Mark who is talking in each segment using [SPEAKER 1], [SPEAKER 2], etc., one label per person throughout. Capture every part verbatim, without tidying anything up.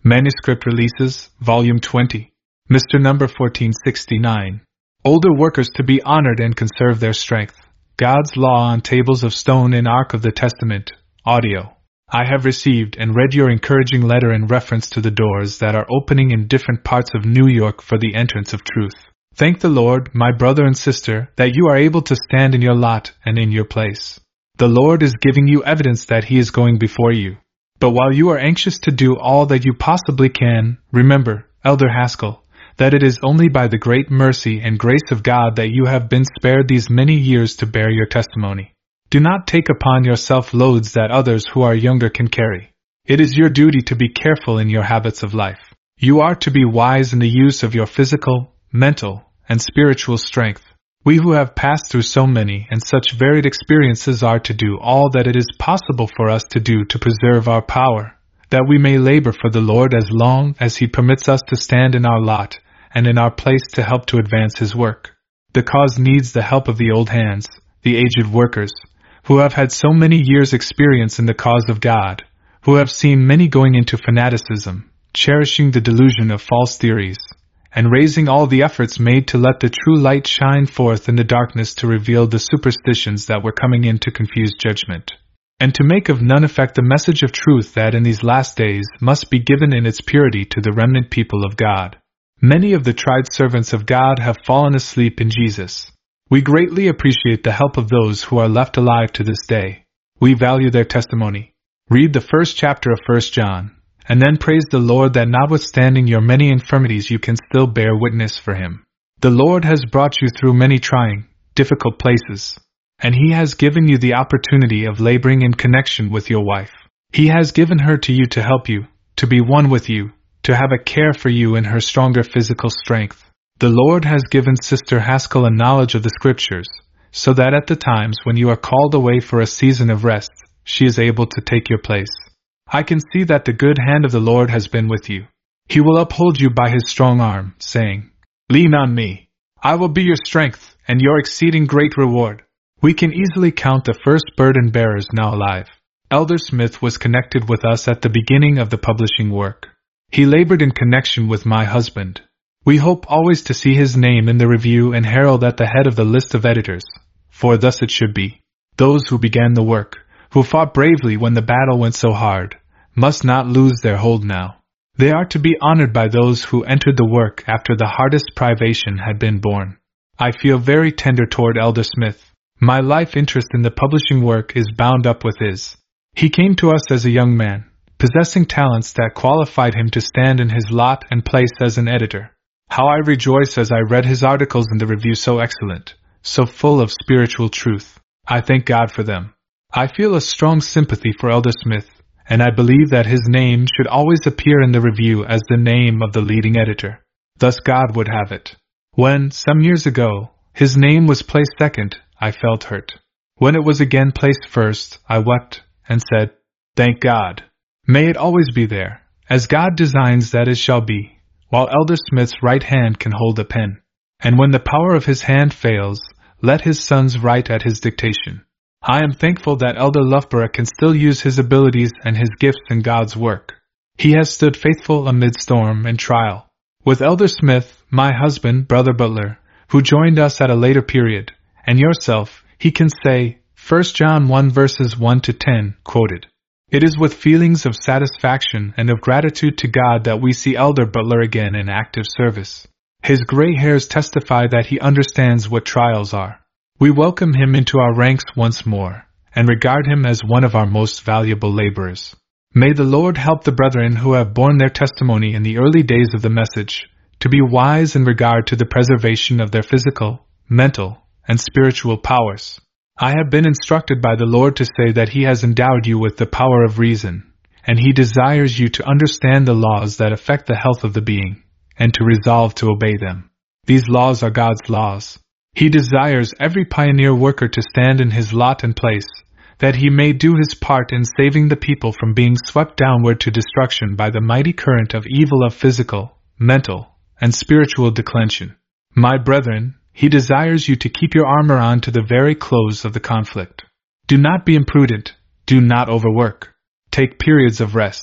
[SPEAKER 1] Manuscript Releases, Volume twenty. Mister Number fourteen sixty-nine. Older workers to be honored and conserve their strength. God's Law on Tables of Stone in Ark of the Testament. Audio. I have received and read your encouraging letter in reference to the doors that are opening in different parts of New York for the entrance of truth. Thank the Lord, my brother and sister, that you are able to stand in your lot and in your place. The Lord is giving you evidence that He is going before you. But while you are anxious to do all that you possibly can, remember, Elder Haskell, that it is only by the great mercy and grace of God that you have been spared these many years to bear your testimony. Do not take upon yourself loads that others who are younger can carry. It is your duty to be careful in your habits of life. You are to be wise in the use of your physical, mental, and spiritual strength. We who have passed through so many and such varied experiences are to do all that it is possible for us to do to preserve our power, that we may labor for the Lord as long as He permits us to stand in our lot and in our place to help to advance His work. The cause needs the help of the old hands, the aged workers, who have had so many years' experience in the cause of God, who have seen many going into fanaticism, cherishing the delusion of false theories, and raising all the efforts made to let the true light shine forth in the darkness to reveal the superstitions that were coming in to confuse judgment, and to make of none effect the message of truth that in these last days must be given in its purity to the remnant people of God. Many of the tried servants of God have fallen asleep in Jesus. We greatly appreciate the help of those who are left alive to this day. We value their testimony. Read the first chapter of First John. And then praise the Lord that notwithstanding your many infirmities you can still bear witness for Him. The Lord has brought you through many trying, difficult places, and He has given you the opportunity of laboring in connection with your wife. He has given her to you to help you, to be one with you, to have a care for you in her stronger physical strength. The Lord has given Sister Haskell a knowledge of the Scriptures, so that at the times when you are called away for a season of rest, she is able to take your place. I can see that the good hand of the Lord has been with you. He will uphold you by His strong arm, saying, "Lean on me. I will be your strength and your exceeding great reward." We can easily count the first burden bearers now alive. Elder Smith was connected with us at the beginning of the publishing work. He labored in connection with my husband. We hope always to see his name in the review and herald at the head of the list of editors, for thus it should be. Those who began the work, who fought bravely when the battle went so hard, must not lose their hold now. They are to be honored by those who entered the work after the hardest privation had been borne. I feel very tender toward Elder Smith. My life interest in the publishing work is bound up with his. He came to us as a young man, possessing talents that qualified him to stand in his lot and place as an editor. How I rejoice as I read his articles in the review, so excellent, so full of spiritual truth. I thank God for them. I feel a strong sympathy for Elder Smith, and I believe that his name should always appear in the review as the name of the leading editor. Thus God would have it. When, some years ago, his name was placed second, I felt hurt. When it was again placed first, I wept and said, "Thank God. May it always be there, as God designs that it shall be, while Elder Smith's right hand can hold a pen. And when the power of his hand fails, let his sons write at his dictation." I am thankful that Elder Loughborough can still use his abilities and his gifts in God's work. He has stood faithful amid storm and trial. With Elder Smith, my husband, Brother Butler, who joined us at a later period, and yourself, he can say, First John one verses one to ten, quoted. It is with feelings of satisfaction and of gratitude to God that we see Elder Butler again in active service. His gray hairs testify that he understands what trials are. We welcome him into our ranks once more, and regard him as one of our most valuable laborers. May the Lord help the brethren who have borne their testimony in the early days of the message, to be wise in regard to the preservation of their physical, mental, and spiritual powers. I have been instructed by the Lord to say that He has endowed you with the power of reason, and He desires you to understand the laws that affect the health of the being, and to resolve to obey them. These laws are God's laws. He desires every pioneer worker to stand in his lot and place, that he may do his part in saving the people from being swept downward to destruction by the mighty current of evil of physical, mental, and spiritual declension. My brethren, He desires you to keep your armor on to the very close of the conflict. Do not be imprudent, do not overwork. Take periods of rest.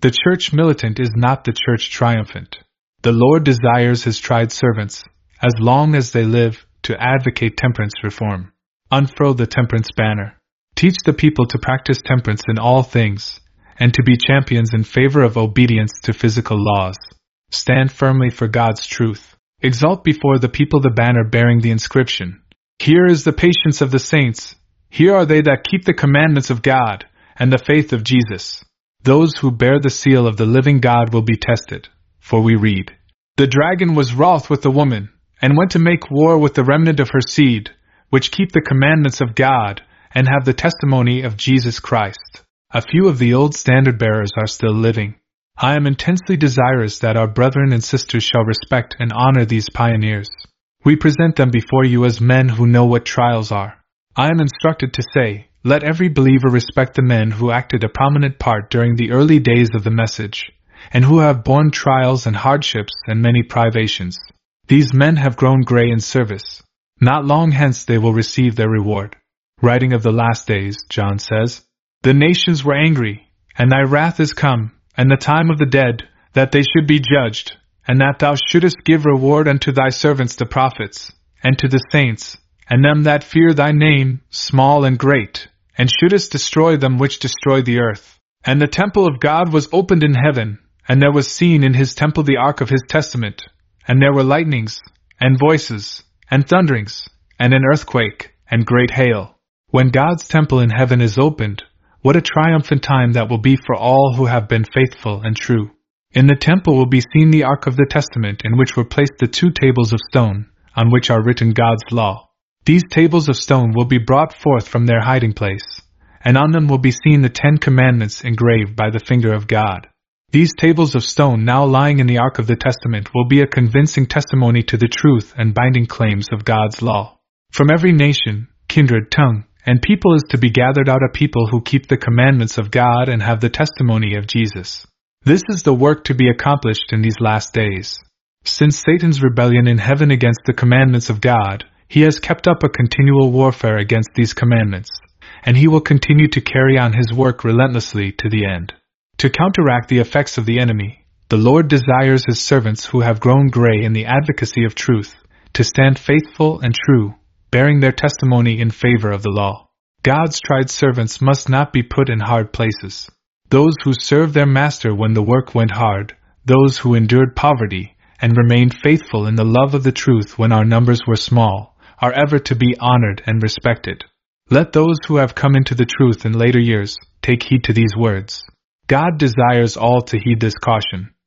[SPEAKER 1] The church militant is not the church triumphant. The Lord desires His tried servants, as long as they live, to advocate temperance reform. Unfurl the temperance banner. Teach the people to practice temperance in all things, and to be champions in favor of obedience to physical laws. Stand firmly for God's truth. Exalt before the people the banner bearing the inscription, "Here is the patience of the saints. Here are they that keep the commandments of God, and the faith of Jesus." Those who bear the seal of the living God will be tested. For we read, "The dragon was wroth with the woman, and went to make war with the remnant of her seed, which keep the commandments of God, and have the testimony of Jesus Christ." A few of the old standard bearers are still living. I am intensely desirous that our brethren and sisters shall respect and honor these pioneers. We present them before you as men who know what trials are. I am instructed to say, let every believer respect the men who acted a prominent part during the early days of the message, and who have borne trials and hardships and many privations. These men have grown gray in service. Not long hence they will receive their reward. Writing of the last days, John says, "The nations were angry, and thy wrath is come, and the time of the dead, that they should be judged, and that thou shouldest give reward unto thy servants the prophets, and to the saints, and them that fear thy name, small and great, and shouldest destroy them which destroy the earth. And the temple of God was opened in heaven, and there was seen in his temple the ark of his testament, and there were lightnings, and voices, and thunderings, and an earthquake, and great hail." When God's temple in heaven is opened, what a triumphant time that will be for all who have been faithful and true. In the temple will be seen the ark of the testament, in which were placed the two tables of stone, on which are written God's law. These tables of stone will be brought forth from their hiding place, and on them will be seen the Ten Commandments engraved by the finger of God. These tables of stone now lying in the ark of the testament will be a convincing testimony to the truth and binding claims of God's law. From every nation, kindred, tongue, and people is to be gathered out a people who keep the commandments of God and have the testimony of Jesus. This is the work to be accomplished in these last days. Since Satan's rebellion in heaven against the commandments of God, he has kept up a continual warfare against these commandments, and he will continue to carry on his work relentlessly to the end. To counteract the effects of the enemy, the Lord desires his servants who have grown gray in the advocacy of truth, to stand faithful and true, bearing their testimony in favor of the law. God's tried servants must not be put in hard places. Those who served their master when the work went hard, those who endured poverty, and remained faithful in the love of the truth when our numbers were small, are ever to be honored and respected. Let those who have come into the truth in later years take heed to these words. God desires all to heed this caution.